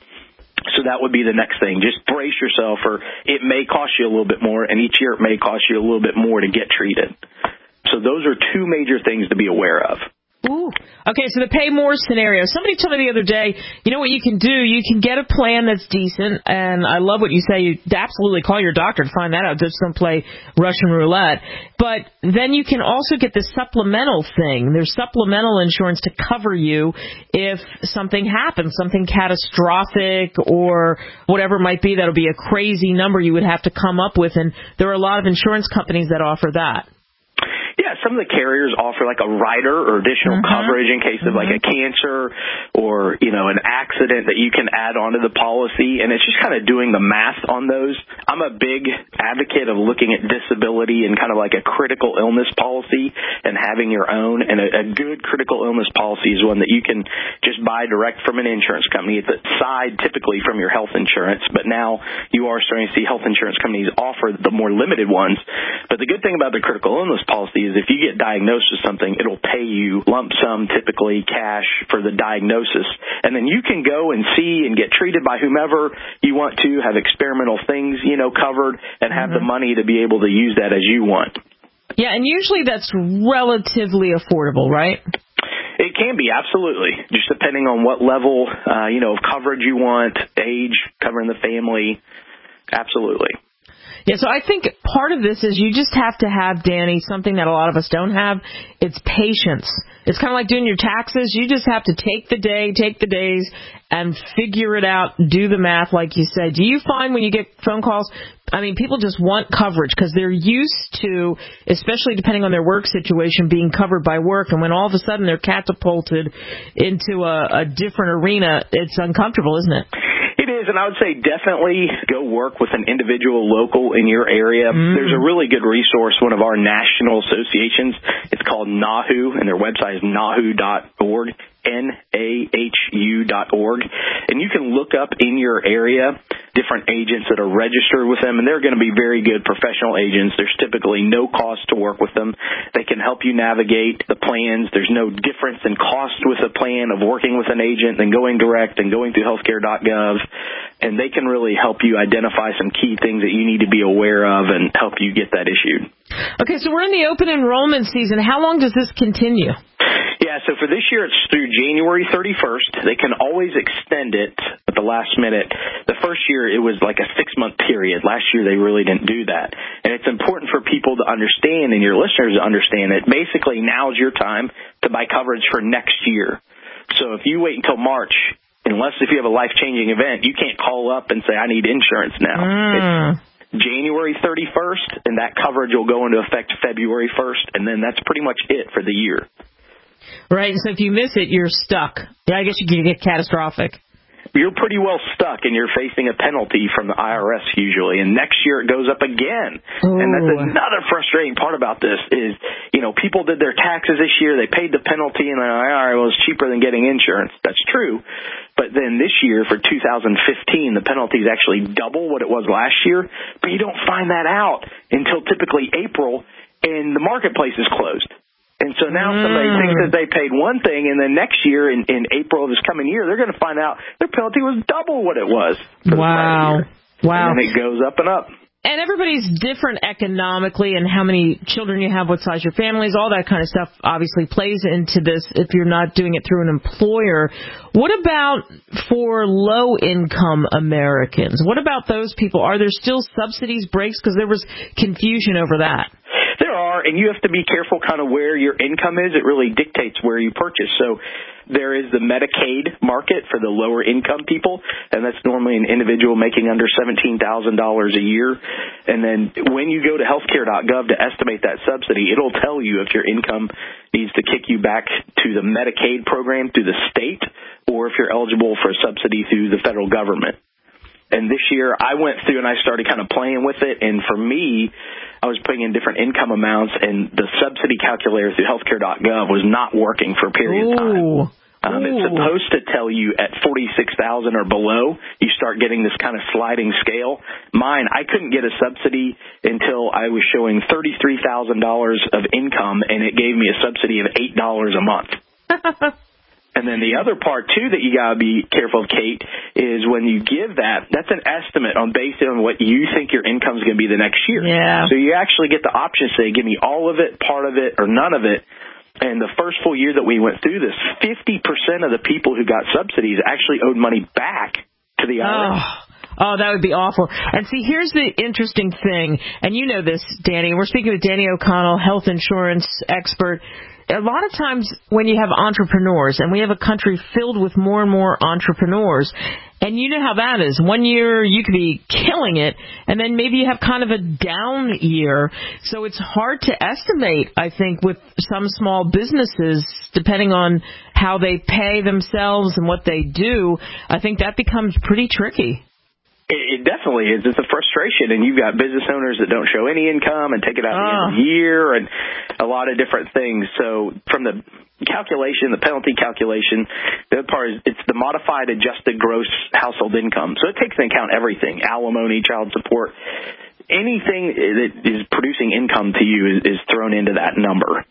Speaker 1: So that would be the next thing. Just brace yourself, or it may cost you a little bit more, and each year it may cost you a little bit more to get treated. So those are two major things to be aware of.
Speaker 2: Ooh. Okay, so the pay more scenario. Somebody told me the other day, you know what you can do? You can get a plan that's decent, and I love what you say. You absolutely call your doctor to find that out. Just don't play Russian roulette. But then you can also get this supplemental thing. There's supplemental insurance to cover you if something happens, something catastrophic or whatever it might be. That'll be a crazy number you would have to come up with, and there are a lot of insurance companies that offer that.
Speaker 1: Yeah, some of the carriers offer like a rider or additional mm-hmm. coverage in case of mm-hmm. like a cancer or, you know, an accident that you can add onto the policy. And it's just kind of doing the math on those. I'm a big advocate of looking at disability and kind of like a critical illness policy and having your own. And a, a good critical illness policy is one that you can just buy direct from an insurance company. It's aside typically from your health insurance, but now you are starting to see health insurance companies offer the more limited ones. But the good thing about the critical illness policy is if you get diagnosed with something, it'll pay you lump sum, typically cash, for the diagnosis. And then you can go and see and get treated by whomever you want to, have experimental things, you know, covered, and have mm-hmm. the money to be able to use that as you want.
Speaker 2: Yeah, and usually that's relatively affordable, right?
Speaker 1: It can be, absolutely, just depending on what level, uh, you know, of coverage you want, age, covering the family, absolutely.
Speaker 2: Yeah, so I think part of this is you just have to have, Danny, something that a lot of us don't have. It's patience. It's kind of like doing your taxes. You just have to take the day, take the days, and figure it out, do the math, like you said. Do you find when you get phone calls, I mean, people just want coverage because they're used to, especially depending on their work situation, being covered by work, and when all of a sudden they're catapulted into a, a different arena, it's uncomfortable, isn't it?
Speaker 1: It is, and I would say definitely go work with an individual local in your area. Mm. There's a really good resource, one of our national associations. It's called NAHU, and their website is nahu dot org. N A H U dot org. And you can look up in your area different agents that are registered with them, and they're going to be very good professional agents. There's typically no cost to work with them. They can help you navigate the plans. There's no difference in cost with a plan of working with an agent than going direct and going through healthcare dot gov. And they can really help you identify some key things that you need to be aware of and help you get that issued.
Speaker 2: Okay, so we're in the open enrollment season. How long does this continue?
Speaker 1: Yeah, so for this year, it's through January thirty-first. They can always extend it at the last minute. The first year, it was like a six-month period. Last year, they really didn't do that. And it's important for people to understand and your listeners to understand that basically now's your time to buy coverage for next year. So if you wait until March, unless if you have a life-changing event, you can't call up and say, I need insurance now. Mm. It's January thirty-first, and that coverage will go into effect February first, and then that's pretty much it for the year.
Speaker 2: Right, so if you miss it, you're stuck. Yeah, I guess you can get catastrophic.
Speaker 1: you're pretty well stuck and you're facing a penalty from the I R S usually. And next year it goes up again. Ooh. And that's another frustrating part about this is, you know, people did their taxes this year. They paid the penalty and the I R S was cheaper than getting insurance. That's true. But then this year for two thousand fifteen, the penalty is actually double what it was last year. But you don't find that out until typically April and the marketplace is closed. And so now mm. somebody thinks that they paid one thing, and then next year, in, in April of this coming year, they're going to find out their penalty was double what it was. For
Speaker 2: wow.
Speaker 1: The prior year.
Speaker 2: Wow.
Speaker 1: And then it goes up and up.
Speaker 2: And everybody's different economically, and how many children you have, what size your family is, all that kind of stuff obviously plays into this if you're not doing it through an employer. What about for low-income Americans? What about those people? Are there still subsidies, breaks? Because there was confusion over that.
Speaker 1: There are, and you have to be careful kind of where your income is. It really dictates where you purchase. So there is the Medicaid market for the lower income people, and that's normally an individual making under seventeen thousand dollars a year. And then when you go to healthcare dot gov to estimate that subsidy, it'll tell you if your income needs to kick you back to the Medicaid program through the state or if you're eligible for a subsidy through the federal government. And this year I went through and I started kind of playing with it, and for me, I was putting in different income amounts, and the subsidy calculator through healthcare dot gov was not working for a period
Speaker 2: Ooh.
Speaker 1: of time. Um, it's supposed to tell you at forty-six thousand or below, you start getting this kind of sliding scale. Mine, I couldn't get a subsidy until I was showing thirty-three thousand dollars of income, and it gave me a subsidy of eight dollars a month. And then the other part, too, that you got to be careful of, Kate, is when you give that, that's an estimate on based on what you think your income is going to be the next year.
Speaker 2: Yeah.
Speaker 1: So you actually get the option to say, give me all of it, part of it, or none of it. And the first full year that we went through this, fifty percent of the people who got subsidies actually owed money back to the I R S.
Speaker 2: Oh. Oh, that would be awful. And see, here's the interesting thing, and you know this, Danny. We're speaking with Danny O'Connell, health insurance expert. A lot of times when you have entrepreneurs, and we have a country filled with more and more entrepreneurs, and you know how that is. One year you could be killing it, and then maybe you have kind of a down year. So it's hard to estimate, I think, with some small businesses, depending on how they pay themselves and what they do. I think that becomes pretty tricky.
Speaker 1: It, it definitely is. It's a frustration, and you've got business owners that don't show any income and take it out at the end of the year, and a lot of different things. So from the calculation, the penalty calculation, the other part is it's the modified adjusted gross household income. So it takes into account everything, alimony, child support, anything that is producing income to you is, is thrown into that number.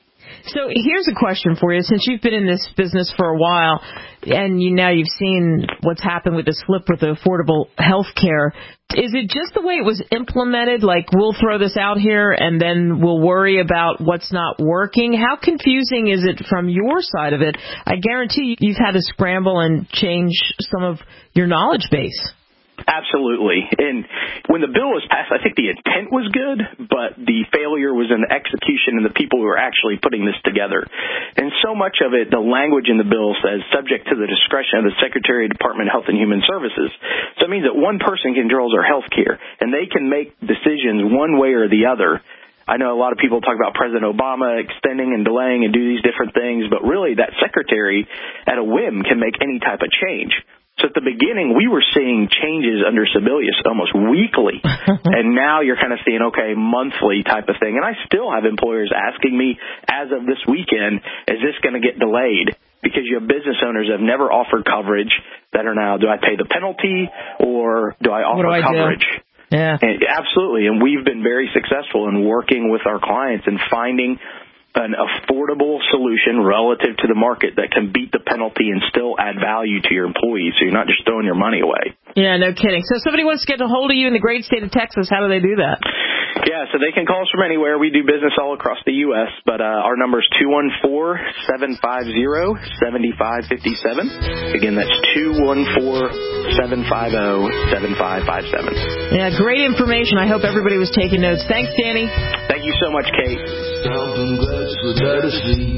Speaker 2: So here's a question for you. Since you've been in this business for a while, and you now you've seen what's happened with this flip with the affordable health care, is it just the way it was implemented, like we'll throw this out here and then we'll worry about what's not working? How confusing is it from your side of it? I guarantee you've had to scramble and change some of your knowledge base.
Speaker 1: Absolutely. And when the bill was passed, I think the intent was good, but the failure was in the execution and the people who were actually putting this together. And so much of it, the language in the bill says subject to the discretion of the Secretary of Department of Health and Human Services. So it means that one person controls our health care, and they can make decisions one way or the other. I know a lot of people talk about President Obama extending and delaying and do these different things, but really that secretary at a whim can make any type of change. So at the beginning, we were seeing changes under Sebelius almost weekly, and now you're kind of seeing, okay, monthly type of thing. And I still have employers asking me, as of this weekend, is this going to get delayed? Because you have business owners that have never offered coverage that are now, do I pay the penalty or do I offer
Speaker 2: do I
Speaker 1: coverage?
Speaker 2: Do? Yeah,
Speaker 1: and absolutely. And we've been very successful in working with our clients and finding an affordable solution relative to the market that can beat the penalty and still add value to your employees, so you're not just throwing your money away.
Speaker 2: Yeah, no kidding. So if somebody wants to get a hold of you in the great state of Texas, how do they do that?
Speaker 1: Yeah, so they can call us from anywhere. We do business all across the U S, but uh, our number is two one four, seven five zero, seven five five seven. Again, that's two one four, seven five zero, seven five five seven.
Speaker 2: Yeah, great information. I hope everybody was taking notes. Thanks, Danny.
Speaker 1: Thank you so much, Kate.
Speaker 24: Something good for her to see.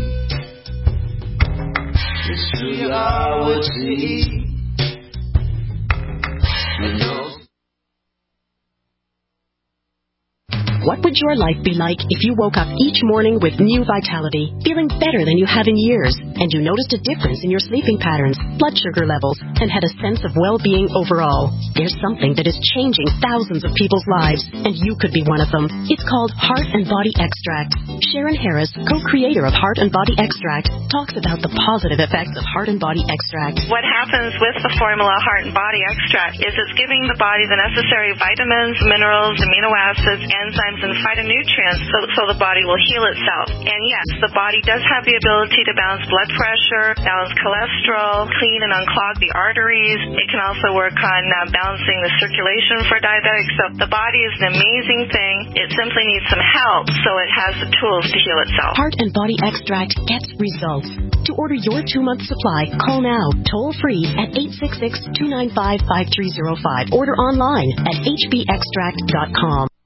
Speaker 24: It's true, I would see. You know.
Speaker 3: What would your life be like if you woke up each morning with new vitality, feeling better than you have in years, and you noticed a difference in your sleeping patterns, blood sugar levels, and had a sense of well-being overall? There's something that is changing thousands of people's lives, and you could be one of them. It's called Heart and Body Extract. Sharon Harris, co-creator of Heart and Body Extract, talks about the positive effects of Heart and Body Extract.
Speaker 4: What happens with the formula Heart and Body Extract is it's giving the body the necessary vitamins, minerals, amino acids, enzymes, and phytonutrients so, so the body will heal itself. And yes, the body does have the ability to balance blood pressure, balance cholesterol, clean and unclog the arteries. It can also work on uh, balancing the circulation for diabetics. So the body is an amazing thing. It simply needs some help so it has the tools to heal itself.
Speaker 3: Heart and Body Extract gets results. To order your two-month supply, call now, toll-free at eight six six, two nine five, five three zero five. Order online at h b extract dot com.